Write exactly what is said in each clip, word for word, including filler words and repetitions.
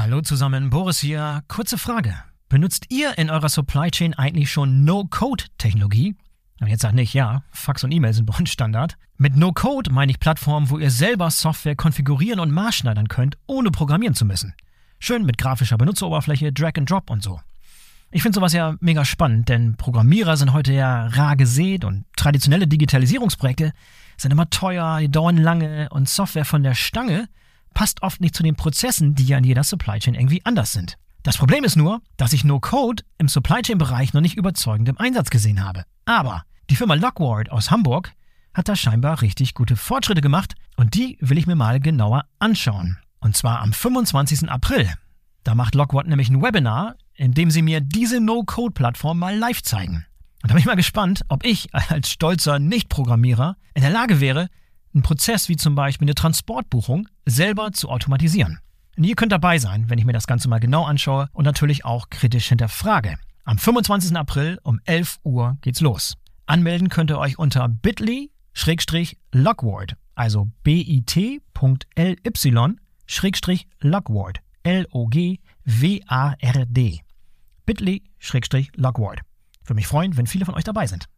Hallo zusammen, Boris hier. Kurze Frage. Benutzt ihr in eurer Supply Chain eigentlich schon No-Code-Technologie? Und jetzt sagt nicht, ja, Fax und E-Mail sind bei uns Standard. Mit No-Code meine ich Plattformen, wo ihr selber Software konfigurieren und maßschneidern könnt, ohne programmieren zu müssen. Schön mit grafischer Benutzeroberfläche, Drag and Drop und so. Ich finde sowas ja mega spannend, denn Programmierer sind heute ja rar gesät und traditionelle Digitalisierungsprojekte sind immer teuer, die dauern lange und Software von der Stange passt oft nicht zu den Prozessen, die ja in jeder Supply Chain irgendwie anders sind. Das Problem ist nur, dass ich No-Code im Supply Chain-Bereich noch nicht überzeugend im Einsatz gesehen habe. Aber die Firma Lockward aus Hamburg hat da scheinbar richtig gute Fortschritte gemacht und die will ich mir mal genauer anschauen. Und zwar am fünfundzwanzigsten April. Da macht Lockward nämlich ein Webinar, in dem sie mir diese No-Code-Plattform mal live zeigen. Und da bin ich mal gespannt, ob ich als stolzer Nicht-Programmierer in der Lage wäre, einen Prozess wie zum Beispiel eine Transportbuchung selber zu automatisieren. Und ihr könnt dabei sein, wenn ich mir das Ganze mal genau anschaue und natürlich auch kritisch hinterfrage. Am fünfundzwanzigsten April um elf Uhr geht's los. Anmelden könnt ihr euch unter bit.ly Schrägstrich Lockward, also bit.ly Schrägstrich Lockward, L O G W A R D. bit.ly Schrägstrich Lockward. Würde mich freuen, wenn viele von euch dabei sind.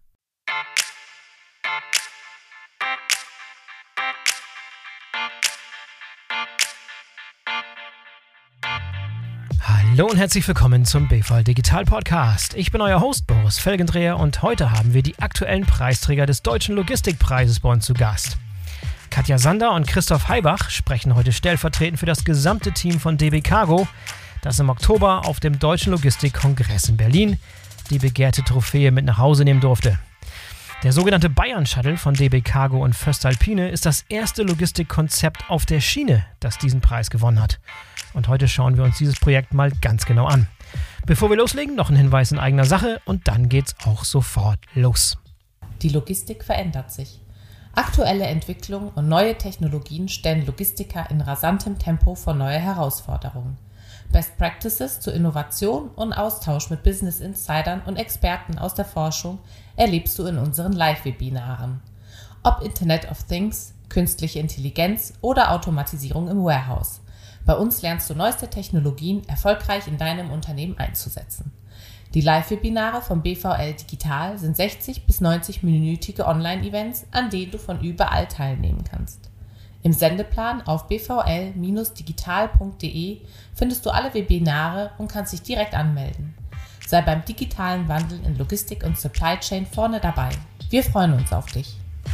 Hallo und herzlich willkommen zum B V L Digital Podcast. Ich bin euer Host Boris Felgendreher und heute haben wir die aktuellen Preisträger des Deutschen Logistikpreises bei uns zu Gast. Katja Sander und Christoph Heibach sprechen heute stellvertretend für das gesamte Team von D B Cargo, das im Oktober auf dem Deutschen Logistikkongress in Berlin die begehrte Trophäe mit nach Hause nehmen durfte. Der sogenannte Bayern-Shuttle von D B Cargo und voestalpine ist das erste Logistikkonzept auf der Schiene, das diesen Preis gewonnen hat. Und heute schauen wir uns dieses Projekt mal ganz genau an. Bevor wir loslegen, noch ein Hinweis in eigener Sache und dann geht's auch sofort los. Die Logistik verändert sich. Aktuelle Entwicklungen und neue Technologien stellen Logistiker in rasantem Tempo vor neue Herausforderungen. Best Practices zur Innovation und Austausch mit Business Insidern und Experten aus der Forschung erlebst du in unseren Live-Webinaren. Ob Internet of Things, künstliche Intelligenz oder Automatisierung im Warehouse. Bei uns lernst du neueste Technologien erfolgreich in deinem Unternehmen einzusetzen. Die Live-Webinare vom B V L Digital sind sechzig bis neunzig-minütige Online-Events, an denen du von überall teilnehmen kannst. Im Sendeplan auf b v l digital punkt d e findest du alle Webinare und kannst dich direkt anmelden. Sei beim digitalen Wandel in Logistik und Supply Chain vorne dabei. Wir freuen uns auf dich.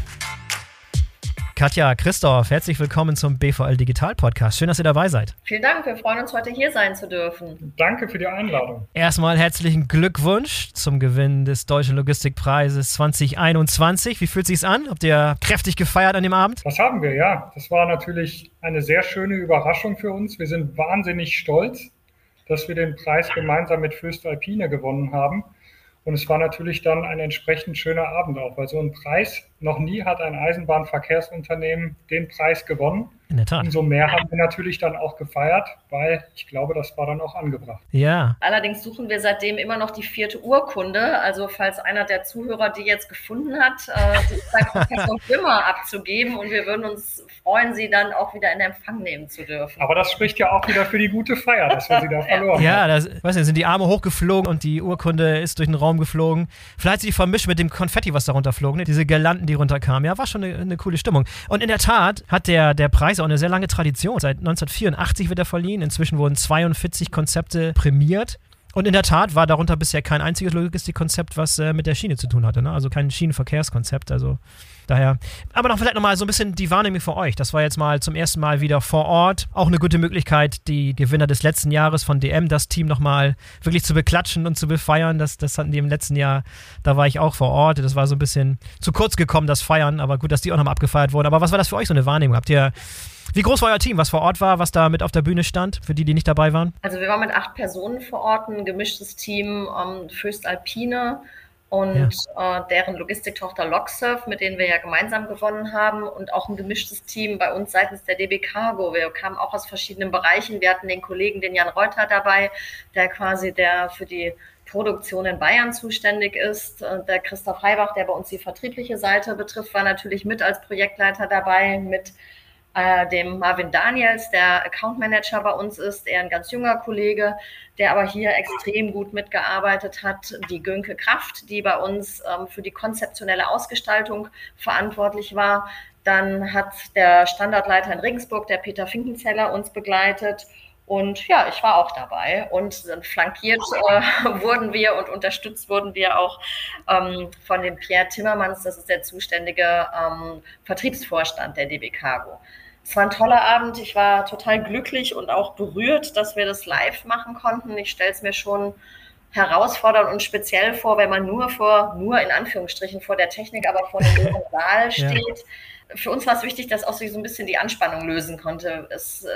Katja, Christoph, herzlich willkommen zum B V L Digital Podcast. Schön, dass ihr dabei seid. Vielen Dank, wir freuen uns, heute hier sein zu dürfen. Danke für die Einladung. Erstmal herzlichen Glückwunsch zum Gewinn des Deutschen Logistikpreises zwanzig einundzwanzig. Wie fühlt es sich an? Habt ihr kräftig gefeiert an dem Abend? Das haben wir, ja. Das war natürlich eine sehr schöne Überraschung für uns. Wir sind wahnsinnig stolz, dass wir den Preis gemeinsam mit voestalpine gewonnen haben. Und es war natürlich dann ein entsprechend schöner Abend auch, weil so ein Preis, noch nie hat ein Eisenbahnverkehrsunternehmen den Preis gewonnen. In der Tat. Umso mehr haben wir natürlich dann auch gefeiert, weil ich glaube, das war dann auch angebracht. Ja. Allerdings suchen wir seitdem immer noch die vierte Urkunde. Also falls einer der Zuhörer die jetzt gefunden hat, äh, die ist bei Professor Wimmer abzugeben und wir würden uns freuen, sie dann auch wieder in Empfang nehmen zu dürfen. Aber das spricht ja auch wieder für die gute Feier, dass wir sie da verloren ja, haben. Ja, das, weiß nicht, sind die Arme hochgeflogen und die Urkunde ist durch den Raum geflogen. Vielleicht sie vermischt mit dem Konfetti, was da runterflog, ne? Diese Girlanden, die runterkamen. Ja, war schon eine, eine coole Stimmung. Und in der Tat hat der, der Preis auch eine sehr lange Tradition. Seit neunzehnhundertvierundachtzig wird er verliehen. Inzwischen wurden zweiundvierzig Konzepte prämiert. Und in der Tat war darunter bisher kein einziges Logistikkonzept, was äh, mit der Schiene zu tun hatte. Ne? Also kein Schienenverkehrskonzept. Also daher. Aber noch vielleicht nochmal so ein bisschen die Wahrnehmung für euch. Das war jetzt mal zum ersten Mal wieder vor Ort. Auch eine gute Möglichkeit, die Gewinner des letzten Jahres von D M, das Team nochmal wirklich zu beklatschen und zu befeiern. Das, das hatten die im letzten Jahr, da war ich auch vor Ort. Das war so ein bisschen zu kurz gekommen, das Feiern. Aber gut, dass die auch nochmal abgefeiert wurden. Aber was war das für euch so eine Wahrnehmung? Habt ihr... Wie groß war euer Team, was vor Ort war, was da mit auf der Bühne stand, für die, die nicht dabei waren? Also wir waren mit acht Personen vor Ort, ein gemischtes Team, ähm, voestalpine und ja. äh, deren Logistiktochter Loksurf, mit denen wir ja gemeinsam gewonnen haben und auch ein gemischtes Team bei uns seitens der D B Cargo. Wir kamen auch aus verschiedenen Bereichen. Wir hatten den Kollegen, den Jan Reuter dabei, der quasi der für die Produktion in Bayern zuständig ist. Der Christoph Heibach, der bei uns die vertriebliche Seite betrifft, war natürlich mit als Projektleiter dabei, mit äh, dem Marvin Daniels, der Account Manager bei uns ist, er ein ganz junger Kollege, der aber hier extrem gut mitgearbeitet hat, die Gönke Kraft, die bei uns ähm, für die konzeptionelle Ausgestaltung verantwortlich war. Dann hat der Standortleiter in Regensburg, der Peter Finkenzeller, uns begleitet. Und ja, ich war auch dabei und dann flankiert äh, wurden wir und unterstützt wurden wir auch ähm, von dem Pierre Timmermans, das ist der zuständige ähm, Vertriebsvorstand der D B Cargo. Es war ein toller Abend, ich war total glücklich und auch berührt, dass wir das live machen konnten. Ich stelle es mir schon herausfordernd und speziell vor, wenn man nur vor, nur in Anführungsstrichen vor der Technik, aber vor einem leeren Saal steht. Ja. Für uns war es wichtig, dass auch sich so ein bisschen die Anspannung lösen konnte. Es äh,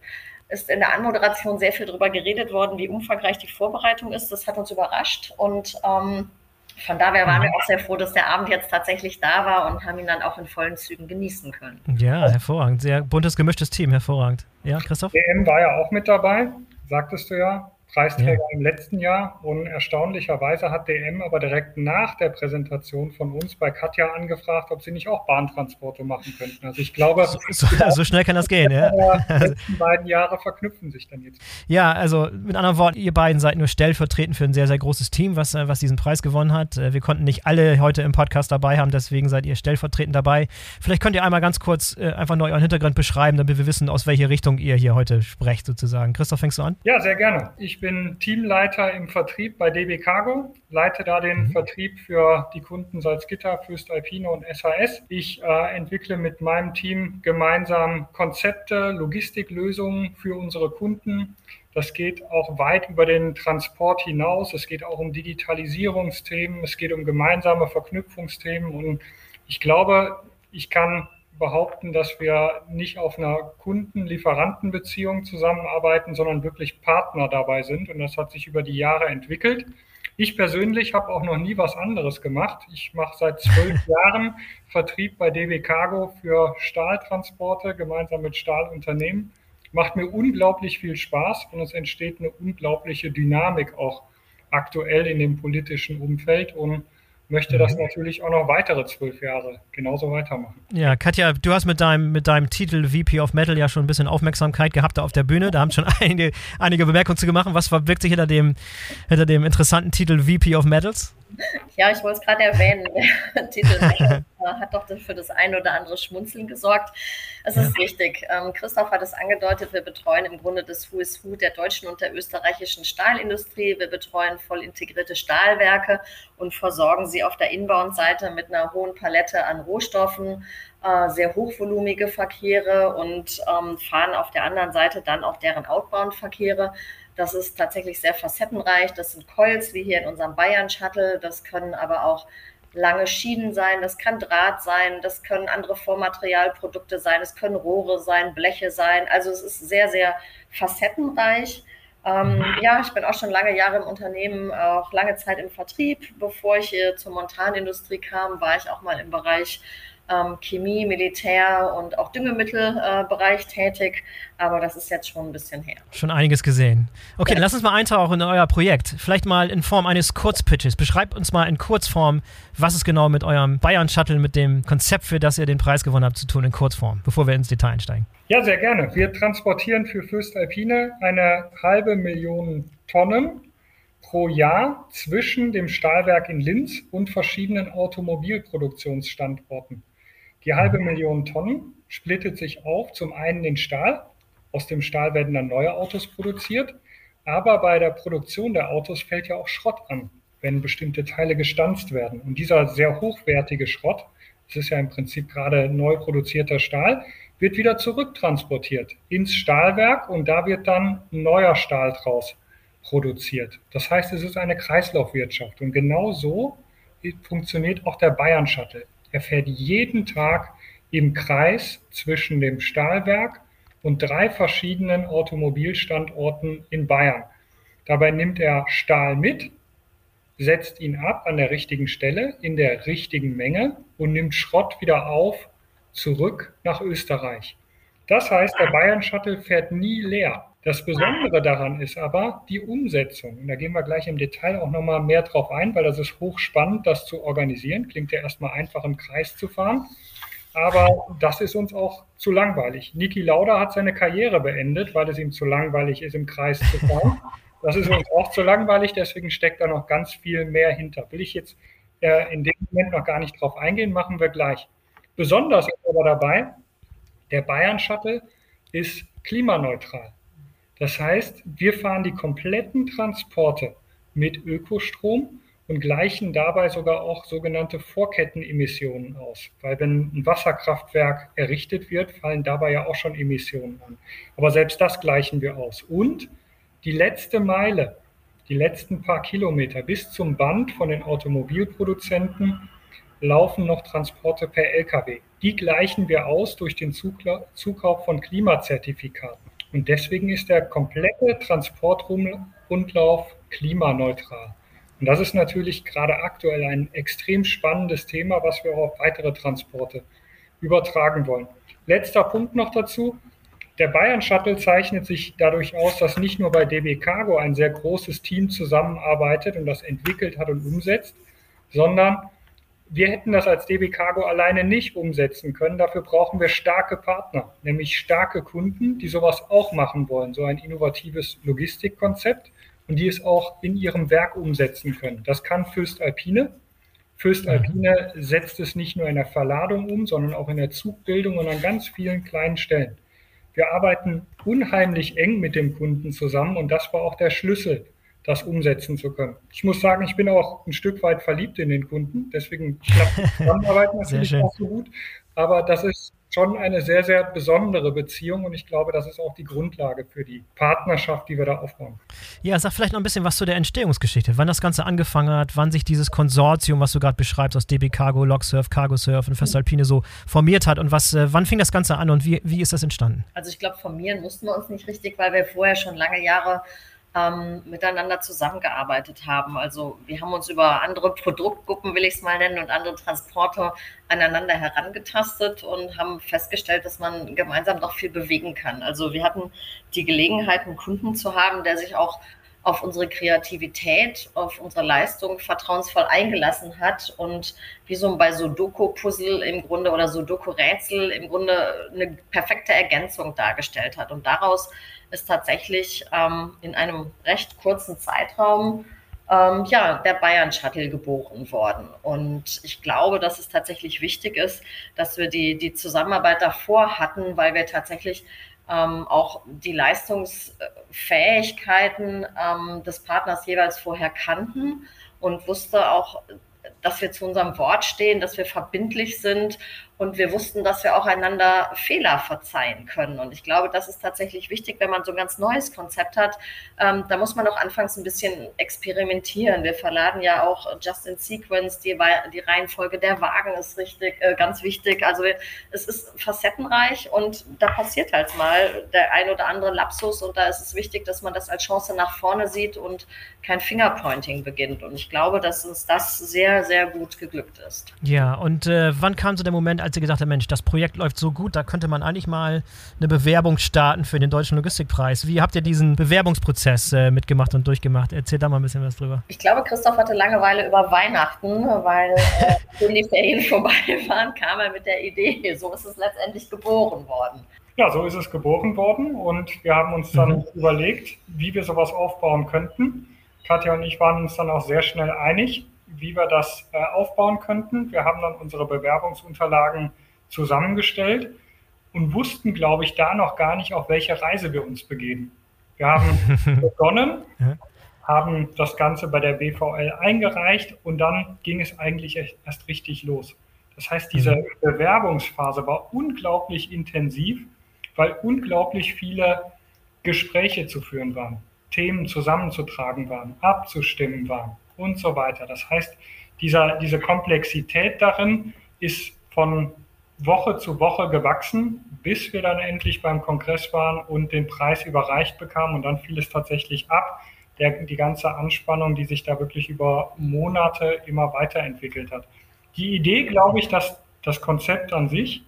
ist in der Anmoderation sehr viel darüber geredet worden, wie umfangreich die Vorbereitung ist. Das hat uns überrascht und ähm, von daher waren wir auch sehr froh, dass der Abend jetzt tatsächlich da war und haben ihn dann auch in vollen Zügen genießen können. Ja, hervorragend. Sehr buntes, gemischtes Team, hervorragend. Ja, Christoph? D M war ja auch mit dabei, sagtest du ja. Preisträger ja. im letzten Jahr und erstaunlicherweise hat D M aber direkt nach der Präsentation von uns bei Katja angefragt, ob sie nicht auch Bahntransporte machen könnten. Also ich glaube, so, so, so schnell kann das gehen. Ja. Die letzten beiden Jahre verknüpfen sich dann jetzt. Ja, also mit anderen Worten, ihr beiden seid nur stellvertretend für ein sehr, sehr großes Team, was, was diesen Preis gewonnen hat. Wir konnten nicht alle heute im Podcast dabei haben, deswegen seid ihr stellvertretend dabei. Vielleicht könnt ihr einmal ganz kurz äh, einfach nur euren Hintergrund beschreiben, damit wir wissen, aus welcher Richtung ihr hier heute sprecht sozusagen. Christoph, fängst du an? Ja, sehr gerne. Ich bin Teamleiter im Vertrieb bei D B Cargo, leite da den mhm. Vertrieb für die Kunden Salzgitter, voestalpine und S H S. Ich äh, entwickle mit meinem Team gemeinsam Konzepte, Logistiklösungen für unsere Kunden. Das geht auch weit über den Transport hinaus. Es geht auch um Digitalisierungsthemen, es geht um gemeinsame Verknüpfungsthemen und ich glaube, ich kann behaupten, dass wir nicht auf einer Kunden-Lieferanten-Beziehung zusammenarbeiten, sondern wirklich Partner dabei sind. Und das hat sich über die Jahre entwickelt. Ich persönlich habe auch noch nie was anderes gemacht. Ich mache seit zwölf Jahren Vertrieb bei D B Cargo für Stahltransporte, gemeinsam mit Stahlunternehmen. Macht mir unglaublich viel Spaß und es entsteht eine unglaubliche Dynamik auch aktuell in dem politischen Umfeld und möchte das natürlich auch noch weitere zwölf Jahre genauso weitermachen. Ja, Katja, du hast mit deinem, mit deinem Titel V P of Metal ja schon ein bisschen Aufmerksamkeit gehabt da auf der Bühne. Da haben schon einige, einige Bemerkungen zu gemacht. Was verbirgt sich hinter dem, hinter dem interessanten Titel V P of Metals? Ja, ich wollte es gerade erwähnen. Der Titel hat doch für das ein oder andere Schmunzeln gesorgt. Es ist ja. richtig. Ähm, Christoph hat es angedeutet, wir betreuen im Grunde das Who is Who der deutschen und der österreichischen Stahlindustrie. Wir betreuen voll integrierte Stahlwerke und versorgen sie auf der Inbound-Seite mit einer hohen Palette an Rohstoffen, äh, sehr hochvolumige Verkehre und ähm, fahren auf der anderen Seite dann auch deren Outbound-Verkehre. Das ist tatsächlich sehr facettenreich. Das sind Coils, wie hier in unserem Bayern-Shuttle. Das können aber auch lange Schienen sein, das kann Draht sein, das können andere Vormaterialprodukte sein, es können Rohre sein, Bleche sein. Also es ist sehr, sehr facettenreich. Ähm, ja, ich bin auch schon lange Jahre im Unternehmen, auch lange Zeit im Vertrieb. Bevor ich hier zur Montanindustrie kam, war ich auch mal im Bereich Ähm, Chemie, Militär und auch Düngemittelbereich äh, tätig, aber das ist jetzt schon ein bisschen her. Schon einiges gesehen. Okay, ja. Dann lass uns mal eintauchen in euer Projekt. Vielleicht mal in Form eines Kurzpitches. Beschreibt uns mal in Kurzform, was es genau mit eurem Bayern-Shuttle, mit dem Konzept, für das ihr den Preis gewonnen habt, zu tun, in Kurzform, bevor wir ins Detail einsteigen. Ja, sehr gerne. Wir transportieren für voestalpine eine halbe Million Tonnen pro Jahr zwischen dem Stahlwerk in Linz und verschiedenen Automobilproduktionsstandorten. Die halbe Million Tonnen splittet sich auf, zum einen in Stahl, aus dem Stahl werden dann neue Autos produziert, aber bei der Produktion der Autos fällt ja auch Schrott an, wenn bestimmte Teile gestanzt werden. Und dieser sehr hochwertige Schrott, das ist ja im Prinzip gerade neu produzierter Stahl, wird wieder zurücktransportiert ins Stahlwerk und da wird dann neuer Stahl draus produziert. Das heißt, es ist eine Kreislaufwirtschaft und genau so funktioniert auch der Bayern-Shuttle. Er fährt jeden Tag im Kreis zwischen dem Stahlwerk und drei verschiedenen Automobilstandorten in Bayern. Dabei nimmt er Stahl mit, setzt ihn ab an der richtigen Stelle, in der richtigen Menge und nimmt Schrott wieder auf, zurück nach Österreich. Das heißt, der Bayern-Shuttle fährt nie leer. Das Besondere daran ist aber die Umsetzung. Und da gehen wir gleich im Detail auch nochmal mehr drauf ein, weil das ist hochspannend, das zu organisieren. Klingt ja erstmal einfach, im Kreis zu fahren. aber das ist uns auch zu langweilig. Niki Lauda hat seine Karriere beendet, weil es ihm zu langweilig ist, im Kreis zu fahren. Das ist uns auch zu langweilig, deswegen steckt da noch ganz viel mehr hinter. Will ich jetzt äh, in dem Moment noch gar nicht drauf eingehen, machen wir gleich. Besonders ist aber dabei, der Bayern Shuttle ist klimaneutral. Das heißt, wir fahren die kompletten Transporte mit Ökostrom und gleichen dabei sogar auch sogenannte Vorkettenemissionen aus. Weil wenn ein Wasserkraftwerk errichtet wird, fallen dabei ja auch schon Emissionen an. Aber selbst das gleichen wir aus. Und die letzte Meile, die letzten paar Kilometer bis zum Band von den Automobilproduzenten laufen noch Transporte per L K W. Die gleichen wir aus durch den Zukauf von Klimazertifikaten. Und deswegen ist der komplette Transportrundlauf klimaneutral. Und das ist natürlich gerade aktuell ein extrem spannendes Thema, was wir auch auf weitere Transporte übertragen wollen. Letzter Punkt noch dazu. Der Bayern Shuttle zeichnet sich dadurch aus, dass nicht nur bei D B Cargo ein sehr großes Team zusammenarbeitet und das entwickelt hat und umsetzt, sondern wir hätten das als D B Cargo alleine nicht umsetzen können. Dafür brauchen wir starke Partner, nämlich starke Kunden, die sowas auch machen wollen, so ein innovatives Logistikkonzept und die es auch in ihrem Werk umsetzen können. Das kann voestalpine. voestalpine setzt es nicht nur in der Verladung um, sondern auch in der Zugbildung und an ganz vielen kleinen Stellen. Wir arbeiten unheimlich eng mit dem Kunden zusammen und das war auch der Schlüssel, das umsetzen zu können. Ich muss sagen, ich bin auch ein Stück weit verliebt in den Kunden, deswegen klappt die Zusammenarbeit natürlich auch so gut, aber das ist schon eine sehr, sehr besondere Beziehung und ich glaube, das ist auch die Grundlage für die Partnerschaft, die wir da aufbauen. Ja, sag vielleicht noch ein bisschen was zu der Entstehungsgeschichte, wann das Ganze angefangen hat, wann sich dieses Konsortium, was du gerade beschreibst, aus D B Cargo, Loksurf, Cargosurf und voestalpine so formiert hat und was, äh, wann fing das Ganze an und wie, wie ist das entstanden? Also ich glaube, formieren mussten wir uns nicht richtig, weil wir vorher schon lange Jahre ähm, miteinander zusammengearbeitet haben. Also wir haben uns über andere Produktgruppen, will ich es mal nennen, und andere Transporte aneinander herangetastet und haben festgestellt, dass man gemeinsam doch viel bewegen kann. Also wir hatten die Gelegenheit, einen Kunden zu haben, der sich auch auf unsere Kreativität, auf unsere Leistung vertrauensvoll eingelassen hat und wie so bei Sudoku-Puzzle im Grunde oder Sudoku-Rätsel im Grunde eine perfekte Ergänzung dargestellt hat. Und daraus ist tatsächlich ähm, in einem recht kurzen Zeitraum ähm, ja, der Bayern Shuttle geboren worden. Und ich glaube, dass es tatsächlich wichtig ist, dass wir die, die Zusammenarbeit davor hatten, weil wir tatsächlich Ähm, auch die Leistungsfähigkeiten ähm, des Partners jeweils vorher kannten und wusste auch, dass wir zu unserem Wort stehen, dass wir verbindlich sind und wir wussten, dass wir auch einander Fehler verzeihen können. Und ich glaube, das ist tatsächlich wichtig, wenn man so ein ganz neues Konzept hat. Ähm, da muss man auch anfangs ein bisschen experimentieren. Wir verladen ja auch just in sequence, die, die Reihenfolge der Wagen ist richtig, äh, ganz wichtig. Also es ist facettenreich und da passiert halt mal der ein oder andere Lapsus und da ist es wichtig, dass man das als Chance nach vorne sieht und kein Fingerpointing beginnt. Und ich glaube, dass uns das sehr, sehr gut geglückt ist. Ja, und äh, wann kam so der Moment, als ihr gesagt habt, Mensch, das Projekt läuft so gut, da könnte man eigentlich mal eine Bewerbung starten für den Deutschen Logistikpreis. Wie habt ihr diesen Bewerbungsprozess äh, mitgemacht und durchgemacht? Erzähl da mal ein bisschen was drüber. Ich glaube, Christoph hatte Langeweile über Weihnachten, weil äh, wenn die Ferien vorbei waren, kam er mit der Idee. So ist es letztendlich geboren worden. Ja, so ist es geboren worden und wir haben uns dann mhm. überlegt, wie wir sowas aufbauen könnten. Katja und ich waren uns dann auch sehr schnell einig, wie wir das äh, aufbauen könnten. Wir haben dann unsere Bewerbungsunterlagen zusammengestellt und wussten, glaube ich, da noch gar nicht, auf welche Reise wir uns begeben. Wir haben begonnen, ja. haben das Ganze bei der B V L eingereicht und dann ging es eigentlich erst richtig los. Das heißt, diese mhm. Bewerbungsphase war unglaublich intensiv, weil unglaublich viele Gespräche zu führen waren, Themen zusammenzutragen waren, abzustimmen waren und so weiter. Das heißt, dieser, diese Komplexität darin ist von Woche zu Woche gewachsen, bis wir dann endlich beim Kongress waren und den Preis überreicht bekamen und dann fiel es tatsächlich ab. Der, die ganze Anspannung, die sich da wirklich über Monate immer weiterentwickelt hat. Die Idee, glaube ich, dass das Konzept an sich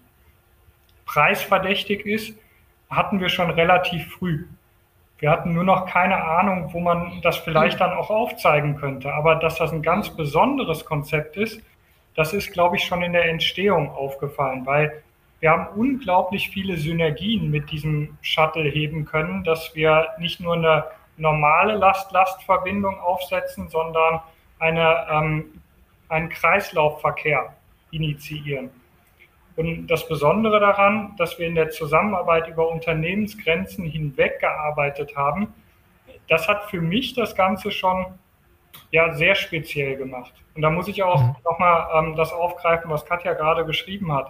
preisverdächtig ist, hatten wir schon relativ früh. Wir hatten nur noch keine Ahnung, wo man das vielleicht dann auch aufzeigen könnte. Aber dass das ein ganz besonderes Konzept ist, das ist, glaube ich, schon in der Entstehung aufgefallen, weil wir haben unglaublich viele Synergien mit diesem Shuttle heben können, dass wir nicht nur eine normale Last-Last-Verbindung aufsetzen, sondern eine, ähm, einen Kreislaufverkehr initiieren. Und das Besondere daran, dass wir in der Zusammenarbeit über Unternehmensgrenzen hinweg gearbeitet haben, das hat für mich das Ganze schon ja, sehr speziell gemacht. Und da muss ich auch mhm. nochmal ähm, das aufgreifen, was Katja gerade beschrieben hat.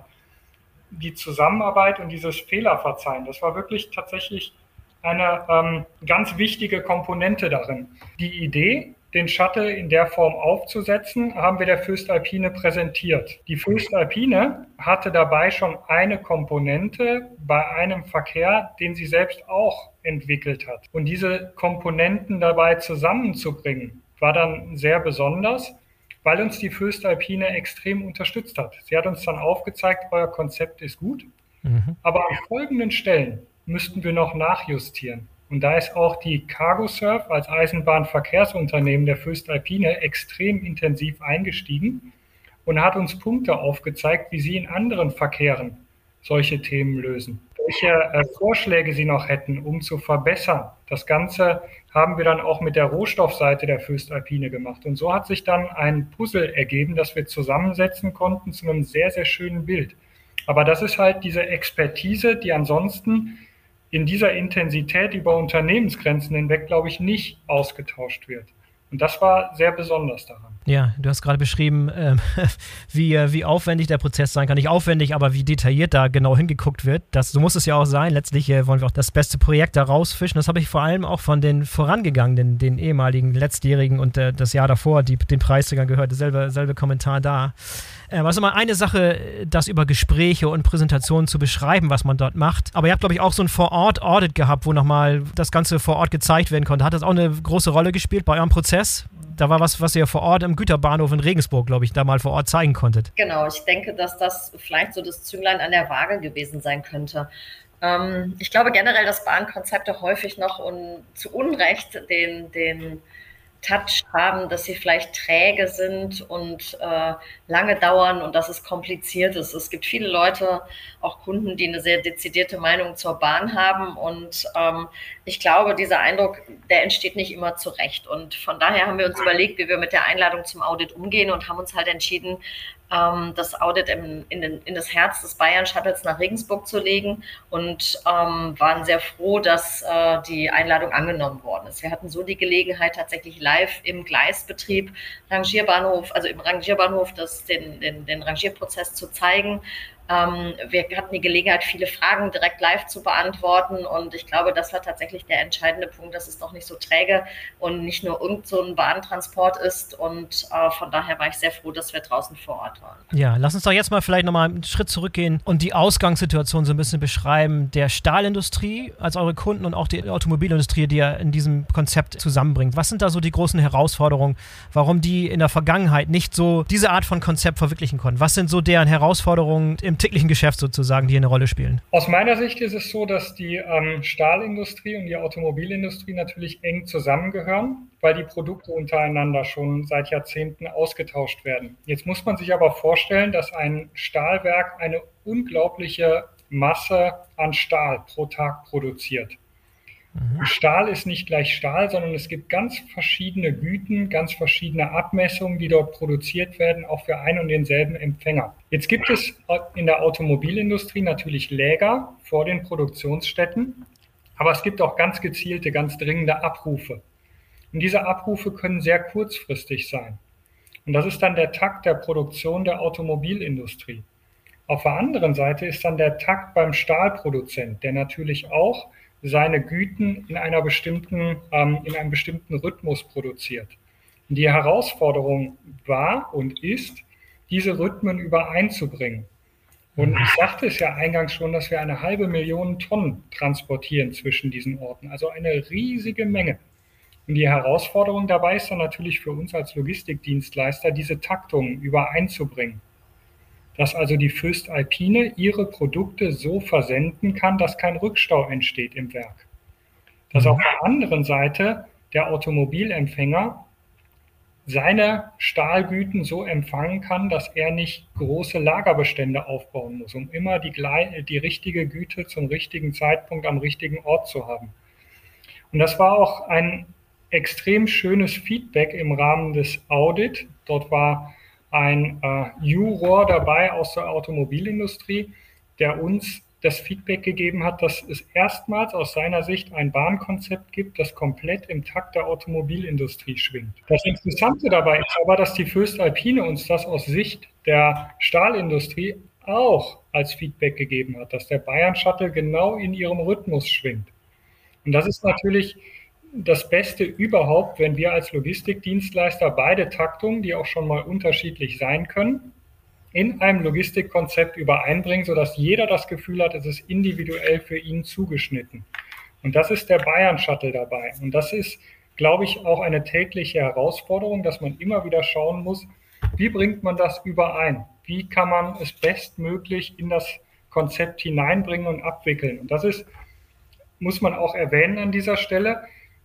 Die Zusammenarbeit und dieses Fehlerverzeihen, das war wirklich tatsächlich eine ähm, ganz wichtige Komponente darin. Die Idee, den Shuttle in der Form aufzusetzen, haben wir der voestalpine präsentiert. Die voestalpine hatte dabei schon eine Komponente bei einem Verkehr, den sie selbst auch entwickelt hat. Und diese Komponenten dabei zusammenzubringen, war dann sehr besonders, weil uns die voestalpine extrem unterstützt hat. Sie hat uns dann aufgezeigt, euer Konzept ist gut, mhm. aber an folgenden Stellen müssten wir noch nachjustieren. Und da ist auch die CargoSurf als Eisenbahnverkehrsunternehmen der voestalpine extrem intensiv eingestiegen und hat uns Punkte aufgezeigt, wie sie in anderen Verkehren solche Themen lösen. Welche äh, Vorschläge sie noch hätten, um zu verbessern. Das Ganze haben wir dann auch mit der Rohstoffseite der voestalpine gemacht. Und so hat sich dann ein Puzzle ergeben, das wir zusammensetzen konnten zu einem sehr, sehr schönen Bild. Aber das ist halt diese Expertise, die ansonsten in dieser Intensität über Unternehmensgrenzen hinweg, glaube ich, nicht ausgetauscht wird. Und das war sehr besonders daran. Ja, du hast gerade beschrieben, äh, wie, wie aufwendig der Prozess sein kann. Nicht aufwendig, aber wie detailliert da genau hingeguckt wird. Das, so muss es ja auch sein. Letztlich äh, wollen wir auch das beste Projekt da rausfischen. Das habe ich vor allem auch von den vorangegangenen, den ehemaligen, letztjährigen und äh, das Jahr davor, die den Preisträgern gehört. Selbe, selbe Kommentar da. Äh, was immer eine Sache, das über Gespräche und Präsentationen zu beschreiben, was man dort macht. Aber ihr habt, glaube ich, auch so ein Vor-Ort-Audit gehabt, wo nochmal das Ganze vor Ort gezeigt werden konnte. Hat das auch eine große Rolle gespielt bei eurem Prozess? Da war was, was ihr vor Ort im Güterbahnhof in Regensburg, glaube ich, da mal vor Ort zeigen konntet. Genau, ich denke, dass das vielleicht so das Zünglein an der Waage gewesen sein könnte. Ähm, ich glaube generell, dass Bahnkonzepte häufig noch und zu Unrecht den, den Touch haben, dass sie vielleicht träge sind und äh, lange dauern und dass es kompliziert ist. Es gibt viele Leute, auch Kunden, die eine sehr dezidierte Meinung zur Bahn haben und ähm, ich glaube, dieser Eindruck, der entsteht nicht immer zurecht und von daher haben wir uns überlegt, wie wir mit der Einladung zum Audit umgehen und haben uns halt entschieden, ähm, das Audit in, in, den, in das Herz des Bayern-Shuttles nach Regensburg zu legen und ähm, waren sehr froh, dass äh, die Einladung angenommen worden ist. Wir hatten so die Gelegenheit, tatsächlich live im Gleisbetrieb, Rangierbahnhof, also im Rangierbahnhof, das, den, den, den Rangierprozess zu zeigen. Ähm, wir hatten die Gelegenheit, viele Fragen direkt live zu beantworten und ich glaube, das war tatsächlich der entscheidende Punkt, dass es doch nicht so träge und nicht nur irgend so ein Bahntransport ist und äh, von daher war ich sehr froh, dass wir draußen vor Ort waren. Ja, lass uns doch jetzt mal vielleicht nochmal einen Schritt zurückgehen und die Ausgangssituation so ein bisschen beschreiben, der Stahlindustrie als eure Kunden und auch die Automobilindustrie, die ihr in diesem Konzept zusammenbringt. Was sind da so die großen Herausforderungen, warum die in der Vergangenheit nicht so diese Art von Konzept verwirklichen konnten? Was sind so deren Herausforderungen im täglichen Geschäft sozusagen, die hier eine Rolle spielen? Aus meiner Sicht ist es so, dass die ähm, Stahlindustrie und die Automobilindustrie natürlich eng zusammengehören, weil die Produkte untereinander schon seit Jahrzehnten ausgetauscht werden. Jetzt muss man sich aber vorstellen, dass ein Stahlwerk eine unglaubliche Masse an Stahl pro Tag produziert. Mhm. Stahl ist nicht gleich Stahl, sondern es gibt ganz verschiedene Güten, ganz verschiedene Abmessungen, die dort produziert werden, auch für einen und denselben Empfänger. Jetzt gibt es in der Automobilindustrie natürlich Läger vor den Produktionsstätten, aber es gibt auch ganz gezielte, ganz dringende Abrufe. Und diese Abrufe können sehr kurzfristig sein. Und das ist dann der Takt der Produktion der Automobilindustrie. Auf der anderen Seite ist dann der Takt beim Stahlproduzent, der natürlich auch seine Güten in einer bestimmten, ähm, in einem bestimmten Rhythmus produziert. Und die Herausforderung war und ist, diese Rhythmen übereinzubringen. Und ich sagte es ja eingangs schon, dass wir eine halbe Million Tonnen transportieren zwischen diesen Orten, also eine riesige Menge. Und die Herausforderung dabei ist dann natürlich für uns als Logistikdienstleister, diese Taktungen übereinzubringen. Dass also die voestalpine ihre Produkte so versenden kann, dass kein Rückstau entsteht im Werk. Dass auf der anderen Seite der Automobilempfänger seine Stahlgüten so empfangen kann, dass er nicht große Lagerbestände aufbauen muss, um immer die, die richtige Güte zum richtigen Zeitpunkt am richtigen Ort zu haben. Und das war auch ein extrem schönes Feedback im Rahmen des Audit. Dort war ein äh, Juror dabei aus der Automobilindustrie, der uns das Feedback gegeben hat, dass es erstmals aus seiner Sicht ein Bahnkonzept gibt, das komplett im Takt der Automobilindustrie schwingt. Das Interessante dabei ist aber, dass die voestalpine uns das aus Sicht der Stahlindustrie auch als Feedback gegeben hat, dass der Bayern Shuttle genau in ihrem Rhythmus schwingt. Und das ist natürlich das Beste überhaupt, wenn wir als Logistikdienstleister beide Taktungen, die auch schon mal unterschiedlich sein können, in einem Logistikkonzept übereinbringen, sodass jeder das Gefühl hat, es ist individuell für ihn zugeschnitten. Und das ist der Bayern Shuttle dabei. Und das ist, glaube ich, auch eine tägliche Herausforderung, dass man immer wieder schauen muss, wie bringt man das überein? Wie kann man es bestmöglich in das Konzept hineinbringen und abwickeln? Und das ist, muss man auch erwähnen an dieser Stelle,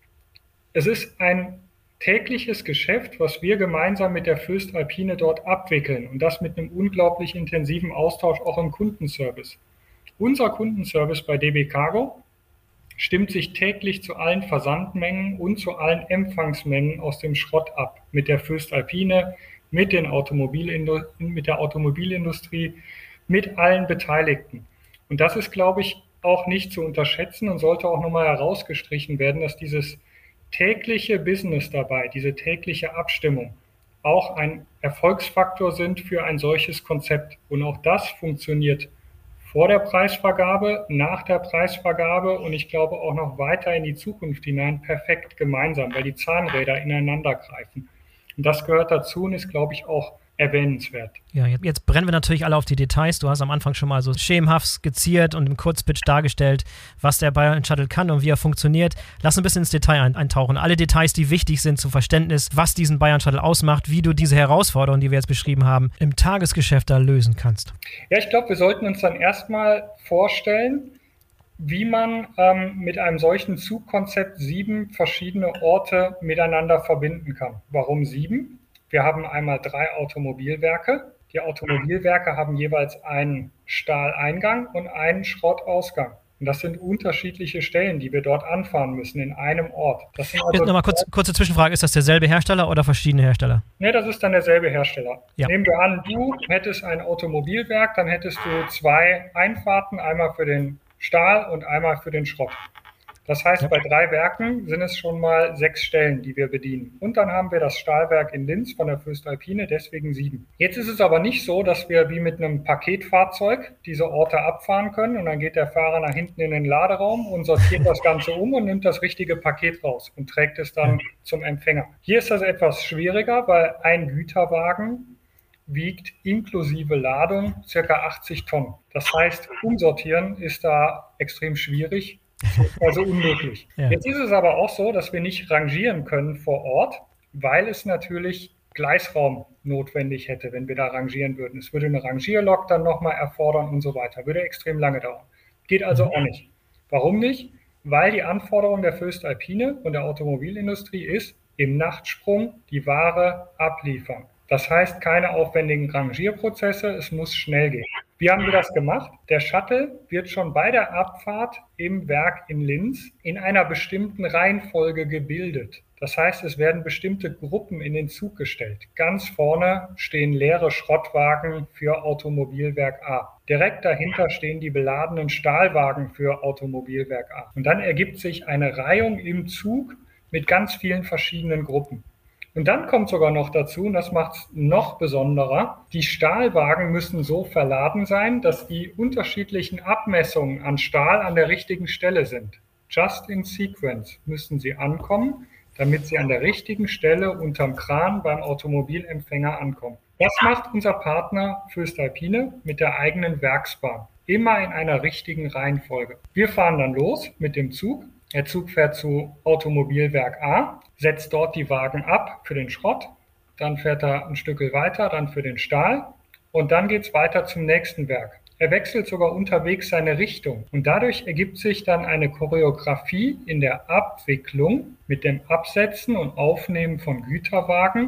es ist ein tägliches Geschäft, was wir gemeinsam mit der voestalpine dort abwickeln und das mit einem unglaublich intensiven Austausch auch im Kundenservice. Unser Kundenservice bei D B Cargo stimmt sich täglich zu allen Versandmengen und zu allen Empfangsmengen aus dem Schrott ab, mit der voestalpine, mit, den Automobilindu- mit der Automobilindustrie, mit allen Beteiligten. Und das ist, glaube ich, auch nicht zu unterschätzen und sollte auch nochmal herausgestrichen werden, dass dieses tägliche Business dabei, diese tägliche Abstimmung auch ein Erfolgsfaktor sind für ein solches Konzept. Und auch das funktioniert vor der Preisvergabe, nach der Preisvergabe und ich glaube auch noch weiter in die Zukunft hinein perfekt gemeinsam, weil die Zahnräder ineinander greifen. Und das gehört dazu und ist, glaube ich, auch erwähnenswert. Ja, jetzt brennen wir natürlich alle auf die Details. Du hast am Anfang schon mal so schemenhaft skizziert und im Kurzpitch dargestellt, was der Bayern Shuttle kann und wie er funktioniert. Lass ein bisschen ins Detail eintauchen. Alle Details, die wichtig sind zum Verständnis, was diesen Bayern Shuttle ausmacht, wie du diese Herausforderungen, die wir jetzt beschrieben haben, im Tagesgeschäft da lösen kannst. Ja, ich glaube, wir sollten uns dann erstmal vorstellen, wie man ähm, mit einem solchen Zugkonzept sieben verschiedene Orte miteinander verbinden kann. Warum sieben? Wir haben einmal drei Automobilwerke. Die Automobilwerke haben jeweils einen Stahleingang und einen Schrottausgang. Und das sind unterschiedliche Stellen, die wir dort anfahren müssen in einem Ort. Das sind also Jetzt nochmal kurz, kurze Zwischenfrage. Ist das derselbe Hersteller oder verschiedene Hersteller? Ne, das ist dann derselbe Hersteller. Ja. Nehmen wir an, du hättest ein Automobilwerk, dann hättest du zwei Einfahrten, einmal für den Stahl und einmal für den Schrott. Das heißt, ja. Bei drei Werken sind es schon mal sechs Stellen, die wir bedienen. Und dann haben wir das Stahlwerk in Linz von der voestalpine, deswegen sieben. Jetzt ist es aber nicht so, dass wir wie mit einem Paketfahrzeug diese Orte abfahren können und dann geht der Fahrer nach hinten in den Laderaum und sortiert das Ganze um und nimmt das richtige Paket raus und trägt es dann ja. zum Empfänger. Hier ist das etwas schwieriger, weil ein Güterwagen wiegt inklusive Ladung ca. achtzig Tonnen. Das heißt, umsortieren ist da extrem schwierig. Also unmöglich. Ja. Jetzt ist es aber auch so, dass wir nicht rangieren können vor Ort, weil es natürlich Gleisraum notwendig hätte, wenn wir da rangieren würden. Es würde eine Rangierlok dann nochmal erfordern und so weiter. Würde extrem lange dauern. Geht also auch nicht. Warum nicht? Weil die Anforderung der voestalpine und der Automobilindustrie ist, im Nachtsprung die Ware abliefern. Das heißt, keine aufwendigen Rangierprozesse, es muss schnell gehen. Wie haben wir das gemacht? Der Shuttle wird schon bei der Abfahrt im Werk in Linz in einer bestimmten Reihenfolge gebildet. Das heißt, es werden bestimmte Gruppen in den Zug gestellt. Ganz vorne stehen leere Schrottwagen für Automobilwerk A. Direkt dahinter stehen die beladenen Stahlwagen für Automobilwerk A. Und dann ergibt sich eine Reihung im Zug mit ganz vielen verschiedenen Gruppen. Und dann kommt sogar noch dazu, und das macht es noch besonderer, die Stahlwagen müssen so verladen sein, dass die unterschiedlichen Abmessungen an Stahl an der richtigen Stelle sind. Just in sequence müssen sie ankommen, damit sie an der richtigen Stelle unterm Kran beim Automobilempfänger ankommen. Das macht unser Partner voestalpine mit der eigenen Werksbahn. Immer in einer richtigen Reihenfolge. Wir fahren dann los mit dem Zug. Der Zug fährt zu Automobilwerk A, setzt dort die Wagen ab für den Schrott, dann fährt er ein Stück weiter, dann für den Stahl und dann geht es weiter zum nächsten Werk. Er wechselt sogar unterwegs seine Richtung und dadurch ergibt sich dann eine Choreografie in der Abwicklung mit dem Absetzen und Aufnehmen von Güterwagen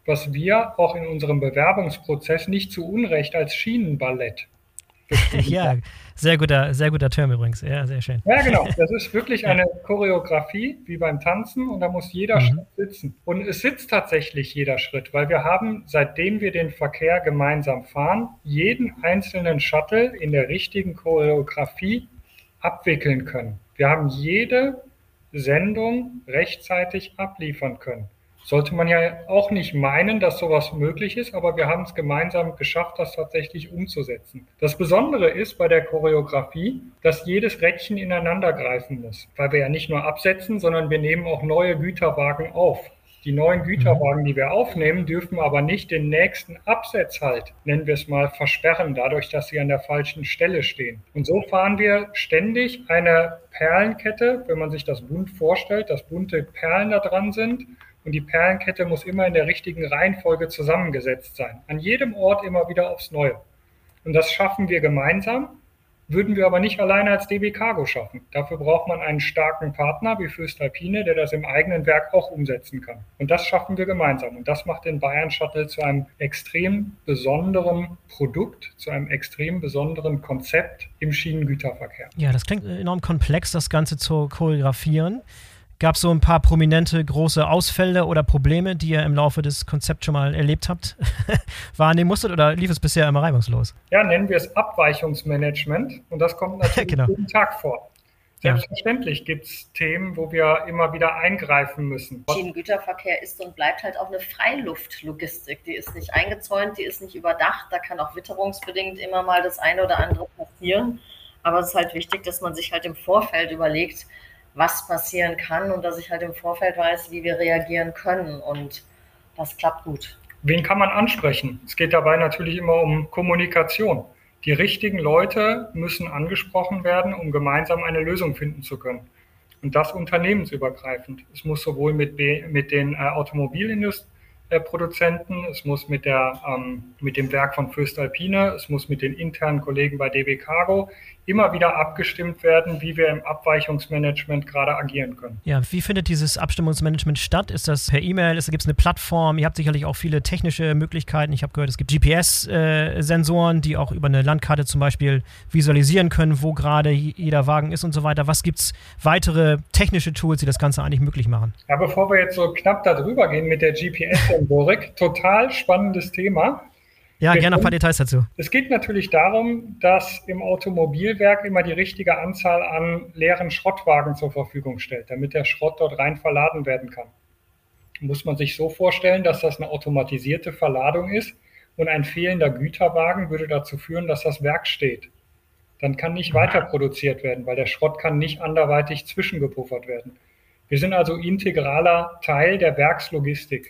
was wir auch in unserem Bewerbungsprozess nicht zu Unrecht als Schienenballett ja, sehr guter, sehr guter Term übrigens. Ja, sehr schön. Ja, genau. Das ist wirklich eine Choreografie, wie beim Tanzen, und da muss jeder mhm. Schritt sitzen. Und es sitzt tatsächlich jeder Schritt, weil wir haben, seitdem wir den Verkehr gemeinsam fahren, jeden einzelnen Shuttle in der richtigen Choreografie abwickeln können. Wir haben jede Sendung rechtzeitig abliefern können. Sollte man ja auch nicht meinen, dass sowas möglich ist, aber wir haben es gemeinsam geschafft, das tatsächlich umzusetzen. Das Besondere ist bei der Choreografie, dass jedes Rädchen ineinander greifen muss, weil wir ja nicht nur absetzen, sondern wir nehmen auch neue Güterwagen auf. Die neuen Güterwagen, die wir aufnehmen, dürfen aber nicht den nächsten Absetz halt, nennen wir es mal, versperren, dadurch, dass sie an der falschen Stelle stehen. Und so fahren wir ständig eine Perlenkette, wenn man sich das bunt vorstellt, dass bunte Perlen da dran sind. Und die Perlenkette muss immer in der richtigen Reihenfolge zusammengesetzt sein. An jedem Ort immer wieder aufs Neue. Und das schaffen wir gemeinsam, würden wir aber nicht alleine als D B Cargo schaffen. Dafür braucht man einen starken Partner wie voestalpine, der das im eigenen Werk auch umsetzen kann. Und das schaffen wir gemeinsam. Und das macht den Bayern Shuttle zu einem extrem besonderen Produkt, zu einem extrem besonderen Konzept im Schienengüterverkehr. Ja, das klingt enorm komplex, das Ganze zu choreografieren. Gab es so ein paar prominente große Ausfälle oder Probleme, die ihr im Laufe des Konzepts schon mal erlebt habt, wahrnehmen musstet, oder lief es bisher immer reibungslos? Ja, nennen wir es Abweichungsmanagement, und das kommt natürlich genau. jeden Tag vor. Selbstverständlich ja. gibt es Themen, wo wir immer wieder eingreifen müssen. Schienengüterverkehr ist und bleibt halt auch eine Freiluftlogistik. Die ist nicht eingezäunt, die ist nicht überdacht. Da kann auch witterungsbedingt immer mal das eine oder andere passieren. Aber es ist halt wichtig, dass man sich halt im Vorfeld überlegt, was passieren kann, und dass ich halt im Vorfeld weiß, wie wir reagieren können, und das klappt gut. Wen kann man ansprechen? Es geht dabei natürlich immer um Kommunikation. Die richtigen Leute müssen angesprochen werden, um gemeinsam eine Lösung finden zu können. Und das unternehmensübergreifend. Es muss sowohl mit, mit den äh, Automobilproduzenten, es muss mit, der, ähm, mit dem Werk von voestalpine, es muss mit den internen Kollegen bei D B Cargo immer wieder abgestimmt werden, wie wir im Abweichungsmanagement gerade agieren können. Ja, wie findet dieses Abstimmungsmanagement statt? Ist das per E-Mail? Gibt es eine Plattform? Ihr habt sicherlich auch viele technische Möglichkeiten. Ich habe gehört, es gibt G P S-Sensoren, die auch über eine Landkarte zum Beispiel visualisieren können, wo gerade jeder Wagen ist und so weiter. Was gibt es weitere technische Tools, die das Ganze eigentlich möglich machen? Ja, bevor wir jetzt so knapp da drüber gehen mit der G P S-Sensorik, total spannendes Thema. Ja, wir gerne ein paar Details dazu. Es geht natürlich darum, dass im Automobilwerk immer die richtige Anzahl an leeren Schrottwagen zur Verfügung stellt, damit der Schrott dort rein verladen werden kann. Muss man sich so vorstellen, dass das eine automatisierte Verladung ist, und ein fehlender Güterwagen würde dazu führen, dass das Werk steht. Dann kann nicht weiter produziert werden, weil der Schrott kann nicht anderweitig zwischengepuffert werden. Wir sind also integraler Teil der Werkslogistik.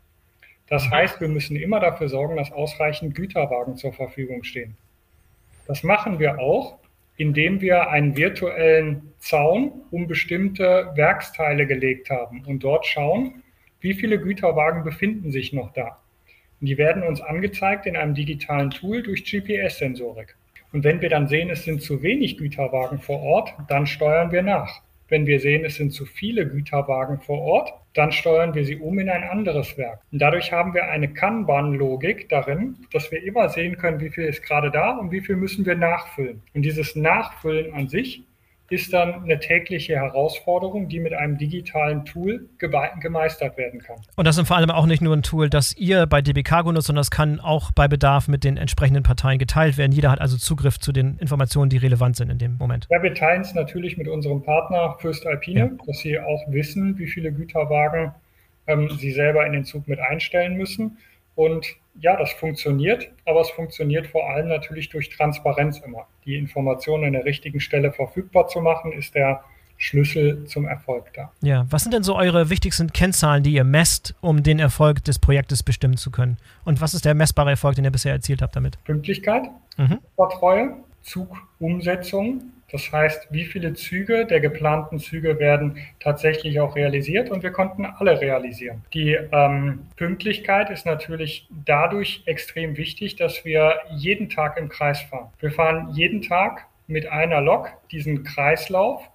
Das heißt, wir müssen immer dafür sorgen, dass ausreichend Güterwagen zur Verfügung stehen. Das machen wir auch, indem wir einen virtuellen Zaun um bestimmte Werksteile gelegt haben und dort schauen, wie viele Güterwagen befinden sich noch da. Und die werden uns angezeigt in einem digitalen Tool durch G P S-Sensorik. Und wenn wir dann sehen, es sind zu wenig Güterwagen vor Ort, dann steuern wir nach. Wenn wir sehen, es sind zu viele Güterwagen vor Ort, dann steuern wir sie um in ein anderes Werk. Und dadurch haben wir eine Kanban-Logik darin, dass wir immer sehen können, wie viel ist gerade da und wie viel müssen wir nachfüllen. Und dieses Nachfüllen an sich ist dann eine tägliche Herausforderung, die mit einem digitalen Tool gemeistert werden kann. Und das ist vor allem auch nicht nur ein Tool, das ihr bei D B Cargo nutzt, sondern das kann auch bei Bedarf mit den entsprechenden Parteien geteilt werden. Jeder hat also Zugriff zu den Informationen, die relevant sind in dem Moment. Ja, wir teilen es natürlich mit unserem Partner voestalpine, ja. dass sie auch wissen, wie viele Güterwagen ähm, sie selber in den Zug mit einstellen müssen. Und ja, das funktioniert, aber es funktioniert vor allem natürlich durch Transparenz immer. Die Informationen an der richtigen Stelle verfügbar zu machen, ist der Schlüssel zum Erfolg da. Ja, was sind denn so eure wichtigsten Kennzahlen, die ihr messt, um den Erfolg des Projektes bestimmen zu können? Und was ist der messbare Erfolg, den ihr bisher erzielt habt damit? Pünktlichkeit, mhm. Treue, Zugumsetzung. Das heißt, wie viele Züge der geplanten Züge werden tatsächlich auch realisiert, und wir konnten alle realisieren. Die ähm, Pünktlichkeit ist natürlich dadurch extrem wichtig, dass wir jeden Tag im Kreis fahren. Wir fahren jeden Tag mit einer Lok diesen Kreislauf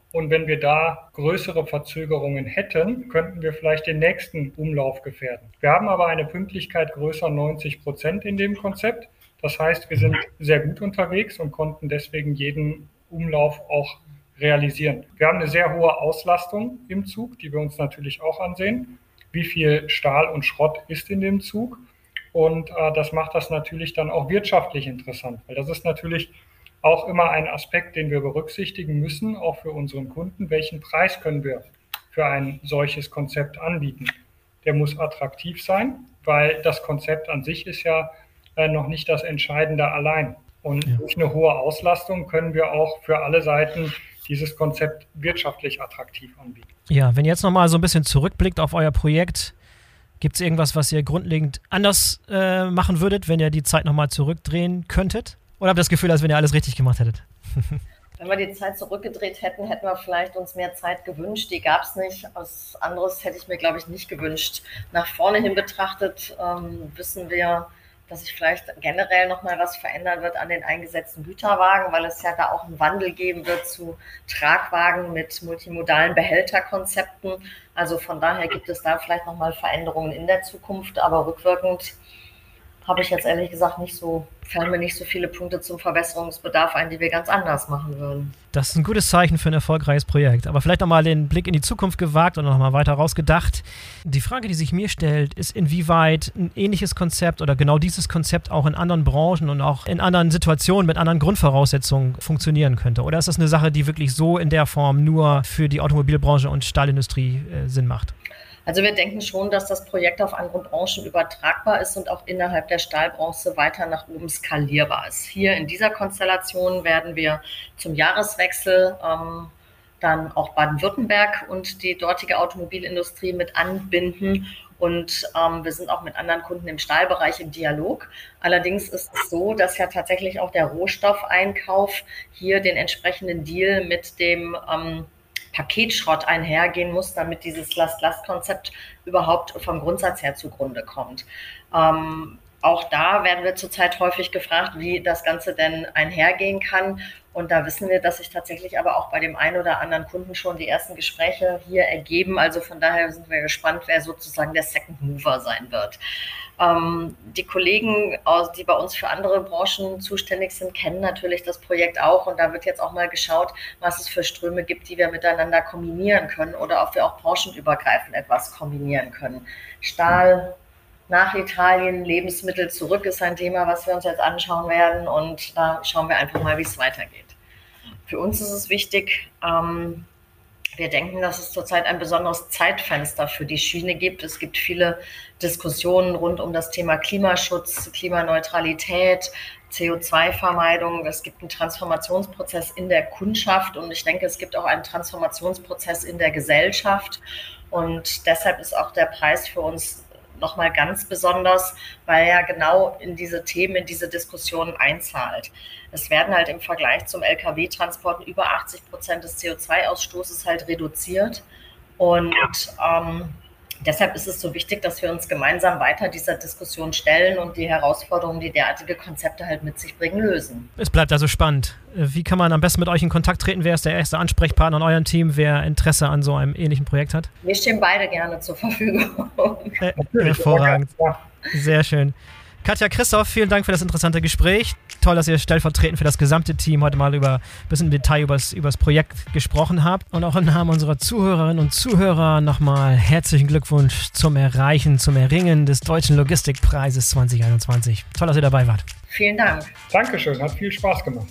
Und wenn wir da größere Verzögerungen hätten, könnten wir vielleicht den nächsten Umlauf gefährden. Wir haben aber eine Pünktlichkeit größer neunzig Prozent in dem Konzept. Das heißt, wir sind sehr gut unterwegs und konnten deswegen jeden Umlauf auch realisieren. Wir haben eine sehr hohe Auslastung im Zug, die wir uns natürlich auch ansehen. Wie viel Stahl und Schrott ist in dem Zug? Und äh, das macht das natürlich dann auch wirtschaftlich interessant, weil das ist natürlich auch immer ein Aspekt, den wir berücksichtigen müssen, auch für unseren Kunden. Welchen Preis können wir für ein solches Konzept anbieten? Der muss attraktiv sein, weil das Konzept an sich ist ja äh, noch nicht das Entscheidende allein. Und ja. durch eine hohe Auslastung können wir auch für alle Seiten dieses Konzept wirtschaftlich attraktiv anbieten. Ja, wenn ihr jetzt nochmal so ein bisschen zurückblickt auf euer Projekt, gibt es irgendwas, was ihr grundlegend anders äh, machen würdet, wenn ihr die Zeit nochmal zurückdrehen könntet? Oder habt ihr das Gefühl, als wenn ihr alles richtig gemacht hättet? Wenn wir die Zeit zurückgedreht hätten, hätten wir vielleicht uns mehr Zeit gewünscht. Die gab es nicht. Was anderes hätte ich mir, glaube ich, nicht gewünscht. Nach vorne hin betrachtet ähm, wissen wir, dass sich vielleicht generell nochmal was verändern wird an den eingesetzten Güterwagen, weil es ja da auch einen Wandel geben wird zu Tragwagen mit multimodalen Behälterkonzepten. Also von daher gibt es da vielleicht nochmal Veränderungen in der Zukunft, aber rückwirkend habe ich jetzt ehrlich gesagt nicht so, fallen mir nicht so viele Punkte zum Verbesserungsbedarf ein, die wir ganz anders machen würden. Das ist ein gutes Zeichen für ein erfolgreiches Projekt. Aber vielleicht nochmal den Blick in die Zukunft gewagt und nochmal weiter rausgedacht. Die Frage, die sich mir stellt, ist, inwieweit ein ähnliches Konzept oder genau dieses Konzept auch in anderen Branchen und auch in anderen Situationen mit anderen Grundvoraussetzungen funktionieren könnte. Oder ist das eine Sache, die wirklich so in der Form nur für die Automobilbranche und Stahlindustrie äh, Sinn macht? Also wir denken schon, dass das Projekt auf andere Branchen übertragbar ist und auch innerhalb der Stahlbranche weiter nach oben skalierbar ist. Hier in dieser Konstellation werden wir zum Jahreswechsel ähm, dann auch Baden-Württemberg und die dortige Automobilindustrie mit anbinden. Und ähm, wir sind auch mit anderen Kunden im Stahlbereich im Dialog. Allerdings ist es so, dass ja tatsächlich auch der Rohstoffeinkauf hier den entsprechenden Deal mit dem ähm, Paketschrott einhergehen muss, damit dieses Last-Last-Konzept überhaupt vom Grundsatz her zugrunde kommt. Ähm, auch da werden wir zurzeit häufig gefragt, wie das Ganze denn einhergehen kann. Und da wissen wir, dass sich tatsächlich aber auch bei dem einen oder anderen Kunden schon die ersten Gespräche hier ergeben. Also von daher sind wir gespannt, wer sozusagen der Second Mover sein wird. Ähm, die Kollegen, die bei uns für andere Branchen zuständig sind, kennen natürlich das Projekt auch. Und da wird jetzt auch mal geschaut, was es für Ströme gibt, die wir miteinander kombinieren können oder ob wir auch branchenübergreifend etwas kombinieren können. Stahl nach Italien, Lebensmittel zurück ist ein Thema, was wir uns jetzt anschauen werden. Und da schauen wir einfach mal, wie es weitergeht. Für uns ist es wichtig, ähm, wir denken, dass es zurzeit ein besonderes Zeitfenster für die Schiene gibt. Es gibt viele Diskussionen rund um das Thema Klimaschutz, Klimaneutralität, C O zwei Vermeidung. Es gibt einen Transformationsprozess in der Kundschaft und ich denke, es gibt auch einen Transformationsprozess in der Gesellschaft. Und deshalb ist auch der Preis für uns nochmal ganz besonders, weil er genau in diese Themen, in diese Diskussionen einzahlt. Es werden halt im Vergleich zum L K W-Transport über achtzig Prozent des C O zwei Ausstoßes halt reduziert. Und ähm, deshalb ist es so wichtig, dass wir uns gemeinsam weiter dieser Diskussion stellen und die Herausforderungen, die derartige Konzepte halt mit sich bringen, lösen. Es bleibt also spannend. Wie kann man am besten mit euch in Kontakt treten? Wer ist der erste Ansprechpartner in eurem Team, wer Interesse an so einem ähnlichen Projekt hat? Wir stehen beide gerne zur Verfügung. Äh, hervorragend. Sehr schön. Katja, Christoph, vielen Dank für das interessante Gespräch. Toll, dass ihr stellvertretend für das gesamte Team heute mal über ein bisschen im Detail über das Projekt gesprochen habt. Und auch im Namen unserer Zuhörerinnen und Zuhörer nochmal herzlichen Glückwunsch zum Erreichen, zum Erringen des Deutschen Logistikpreises zwanzig einundzwanzig. Toll, dass ihr dabei wart. Vielen Dank. Dankeschön, hat viel Spaß gemacht.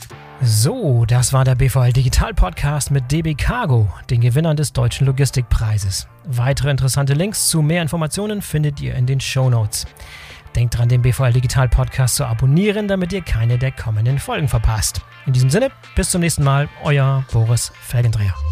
So, das war der B V L Digital Podcast mit D B Cargo, den Gewinnern des Deutschen Logistikpreises. Weitere interessante Links zu mehr Informationen findet ihr in den Shownotes. Denkt dran, den B V L Digital Podcast zu abonnieren, damit ihr keine der kommenden Folgen verpasst. In diesem Sinne, bis zum nächsten Mal, euer Boris Felgendreher.